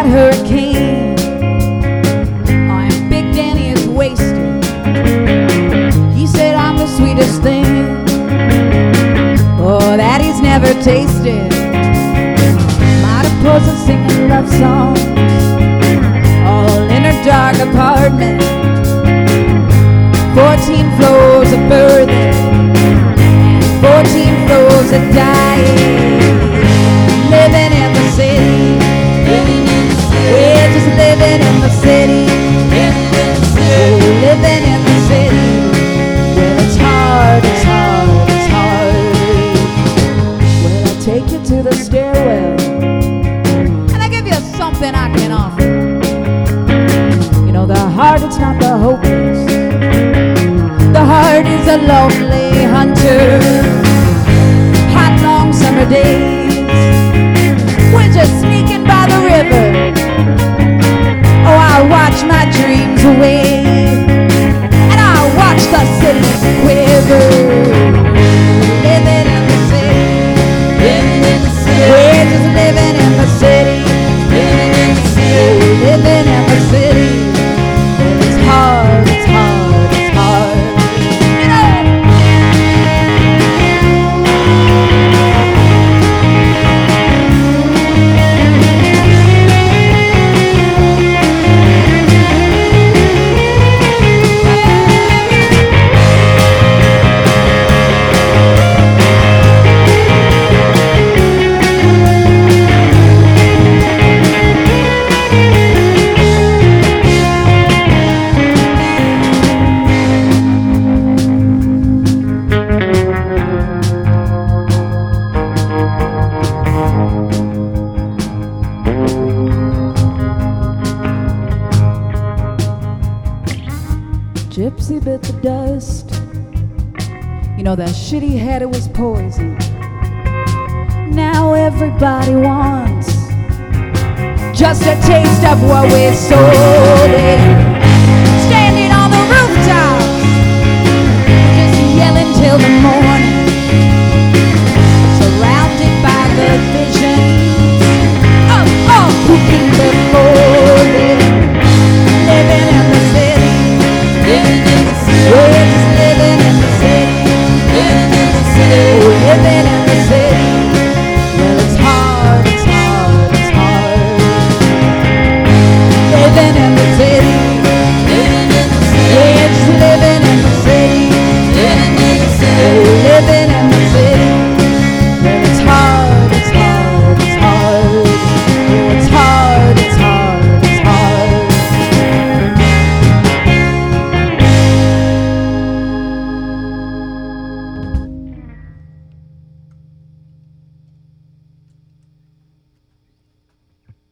hurricane. Oh, and Big Danny is wasted. He said I'm the sweetest thing, oh, that he's never tasted. Might have posed singing love songs all in her dark apartment. 14 floors of birthing and 14 floors of dying. Living in the city, we're just living in the city. Oh, living in the city. Well, it's hard, it's hard, it's hard. Well, I'll take you to the stairwell and I give you something I can offer. You know, the heart, it's not the hopeless. The heart is a lonely hunter. Hot, long summer days, we're just sneaking by the river. Oh, I watch my dreams away, and I watch the city quiver. Living in the city, living in the city. We're just living in the city, living in the city. Oh, living in the city. And it's hard, it's hard, it's hard. Gypsy bit the dust. You know, that shit he had, it was poison. Now everybody wants just a taste of what we sold it. Standing on the rooftops, just yelling till the morning.